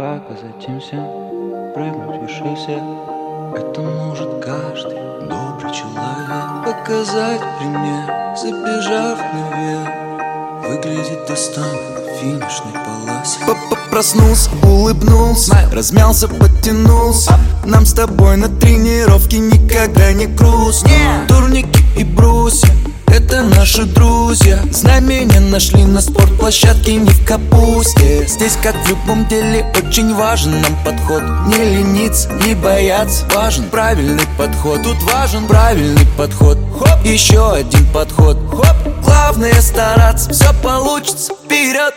показать им всем, прыгнуть выше всех. Это может каждый добрый человек. Показать пример, забежав наверх, выглядит достойно на финишной полосе. Проснулся, улыбнулся, размялся, подтянулся. Нам с тобой на тренировке никогда не грустно. Турники и брусья — это наши друзья. Знамения нашли на спортплощадке, не в капусте. Здесь, как в любом деле, очень важен нам подход. Не лениться, не бояться, важен правильный подход. Тут важен правильный подход. Хоп, еще один подход. Хоп, главное стараться, все получится, вперед.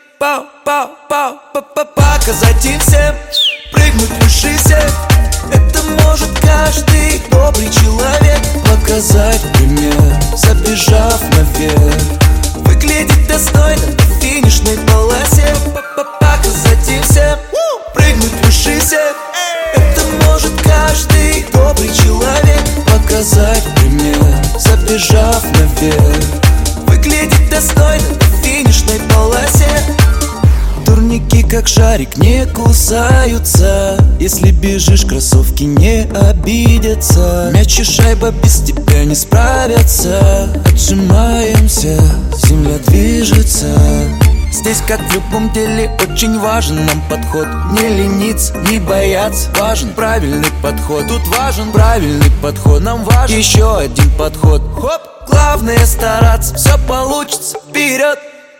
Показать им всем, прыгнуть выше всех. Это может каждый добрый человек. Показать пример, забежав наверх, выглядит достойно на финишной полосе. Показать им всем, прыгнуть выше всех. Это может каждый добрый человек. Показать пример, забежав наверх, выглядит достойно на финишной полосе. Турники, как шарик, не кусаются. Если бежишь, кроссовки не обидятся. Мяч и шайба без тебя не справятся. Отжимаемся, земля движется. Здесь, как в любом деле, очень важен нам подход. Не лениться, не бояться, важен правильный подход. Тут важен правильный подход, нам важен еще один подход. Хоп, главное стараться, все получится, вперед.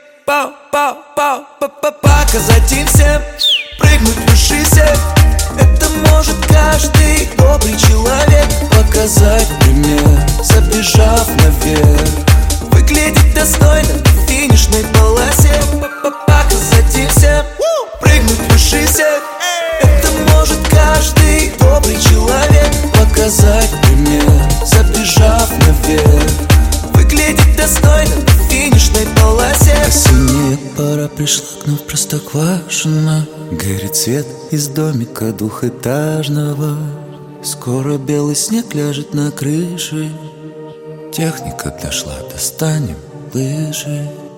Показать им всем, прыгнуть выше всех. Это может каждый добрый человек. Показать пример, забежав наверх, выглядит достойно на финишной полосе. Показать им всем, прыгнуть выше всех. Это может каждый добрый человек. Показать пример, забежав наверх, выглядит достойно на финишной полосе. Осенняя пора пришла к нам в Простоквашино. Горит свет из домика двухэтажного. Скоро белый снег ляжет на крыше. Техника дошла, достанем лыжи.